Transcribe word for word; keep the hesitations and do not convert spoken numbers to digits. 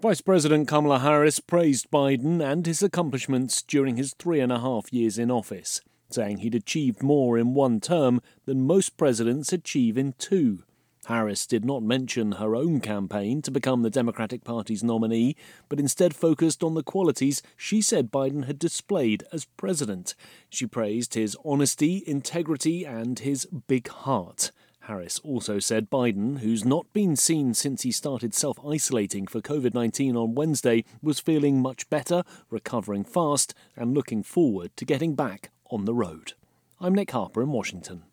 Vice President Kamala Harris praised Biden and his accomplishments during his three and a half years in office, saying he'd achieved more in one term than most presidents achieve in two. Harris did not mention her own campaign to become the Democratic Party's nominee, but instead focused on the qualities she said Biden had displayed as president. She praised his honesty, integrity, and his big heart. Harris also said Biden, who's not been seen since he started self-isolating for covid nineteen on Wednesday, was feeling much better, recovering fast, and looking forward to getting back on the road. I'm Nick Harper in Washington.